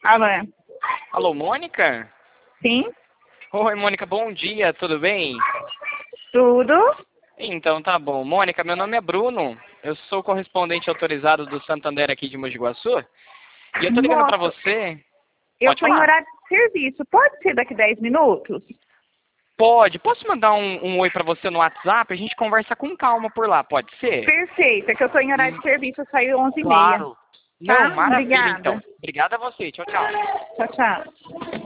Alô? Alô, Mônica? Sim? Oi, Mônica, bom dia, tudo bem? Tudo? Então, tá bom. Mônica, meu nome é Bruno, eu sou correspondente autorizado do Santander aqui de Mogi de Guaçu, e eu tô ligando pra Moço, você... eu Pode tô em falar? horário de serviço. Pode ser daqui 10 minutos? Pode. Posso mandar um oi pra você no WhatsApp? A gente conversa com calma por lá, pode ser? Perfeito, é que eu tô em horário de serviço, eu saio 11h30. Claro. Tá? Não, maravilha, então. Obrigada. Obrigado a você. Tchau, tchau. Tchau, tchau.